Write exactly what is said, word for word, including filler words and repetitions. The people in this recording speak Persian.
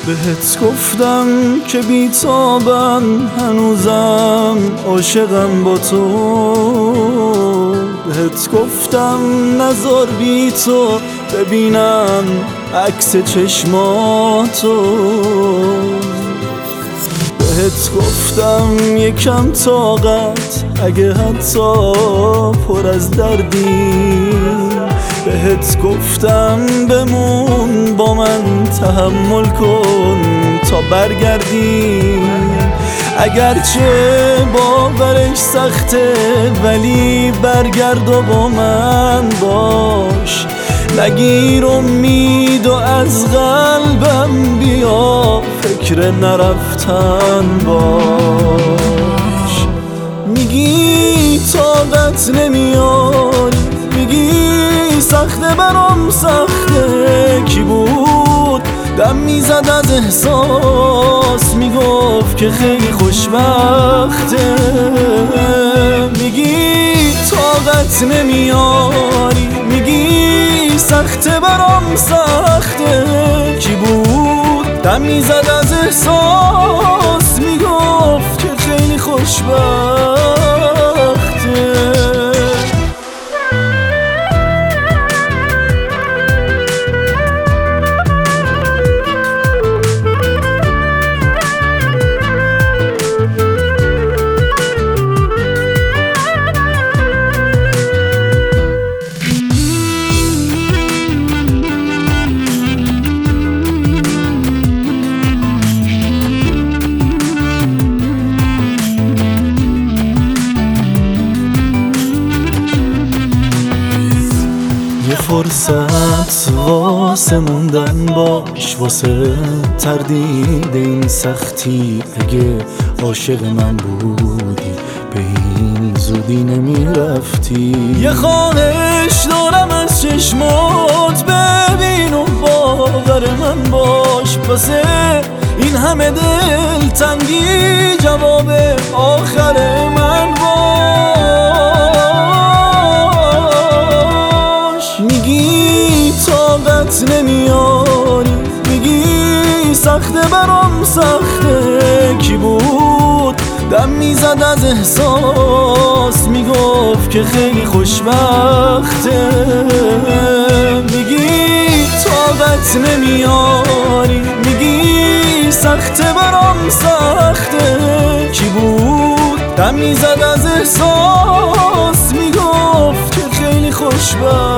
بهت گفتم که بیتابم، هنوزم عاشقم با تو. بهت گفتم نذار بی تو ببینم عکس چشماتو. بهت گفتم یکم طاقت اگه حتی پر از دردی. بهت گفتم بمون با من، تحمل کن تا برگردی. اگرچه باورش سخته ولی برگرد و با من باش. نگیر امید و از قلبم بیا، فکر نرفتن باش. میگی طاقت نمیاری، میگی سخته برام سخته. کی بود دم میزد از احساس، میگفت که خیلی خوشبخته. میگی طاقت نمیاری، میگی سخته برام سخته. کی بود دم میزد از احساس، میگفت که خیلی خوشبخته. یه فرصت واسه موندن باش، واسه تردید این سختی. اگه عاشق من بودی به این زودی نمیرفتی. یه خواهش دارم از چشمات ببین و باور من باش. واسه این همه دل تنگی جواب آخر من باش. میگی طاقت نمیاری، میگی سخته برام سخته. کی بود دم میزد از احساس، میگفت که خیلی خوشبخته. میگی طاقت نمیاری، میگی سخته برام سخته. کی بود دم میزد از احساس، میگفت که خیلی خوشبخته.